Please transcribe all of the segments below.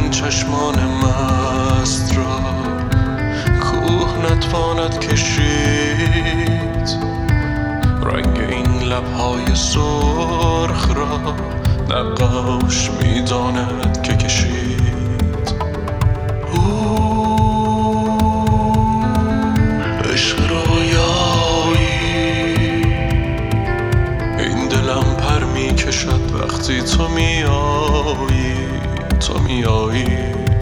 این چشمان مست را کوه نتواند کشید، رنگ این لبهای سرخ را نقاش میداند که کشید. عشق رویایی، این دلم پر میکشد وقتی تو میایی، تو میایی.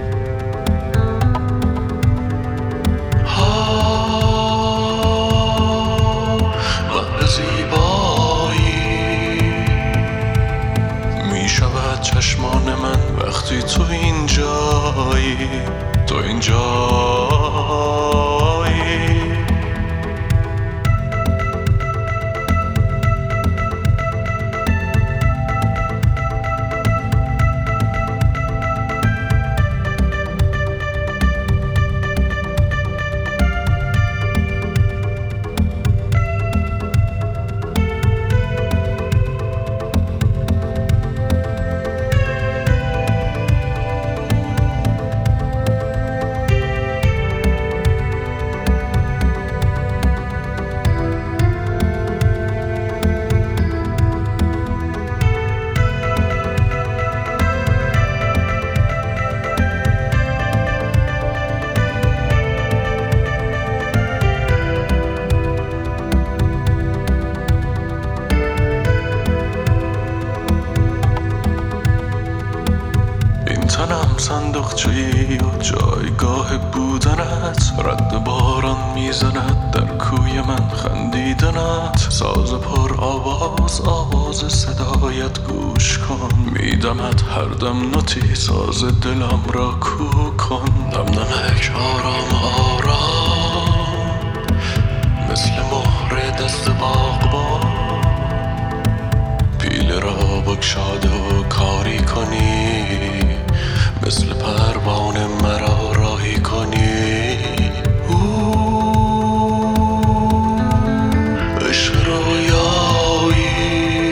مهر زیبایی میشود چشمان من وقتی تو اینجایی، تو اینجایی. تنم صندوقچه‌ای و جایگاه بودنت، رد باران میزند در کوی من خندیدنت. ساز پر آواز صدایت گوش کن، میدمد هر دم نوتی ساز دلم را کو کن. نمنمک آرام آرام مثل مهر دست باغبان، پیله را بگشاده و کاری کنی، مثل پروانه مرا راهی کنی. عشق رویایی،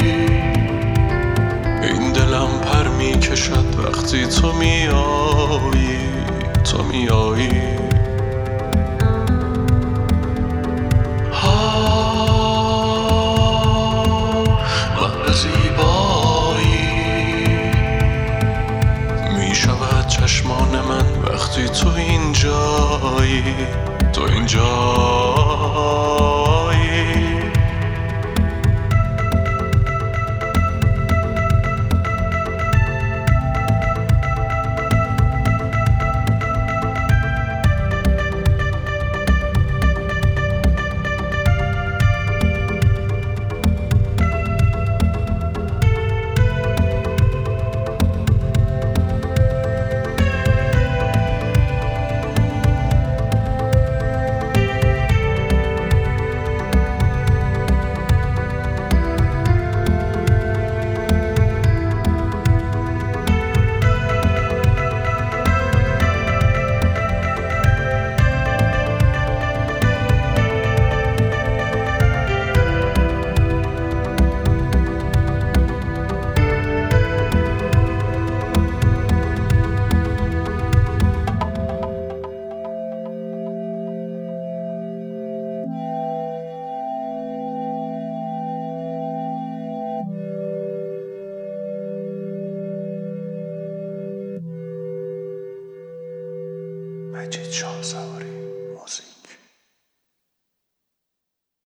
این دلم پر میکشد وقتی تو میایی، تو میایی. مهر زیبایی میشود چشمان من وقتی تو اینجایی، تو اینجایی. مجید شاه سواری.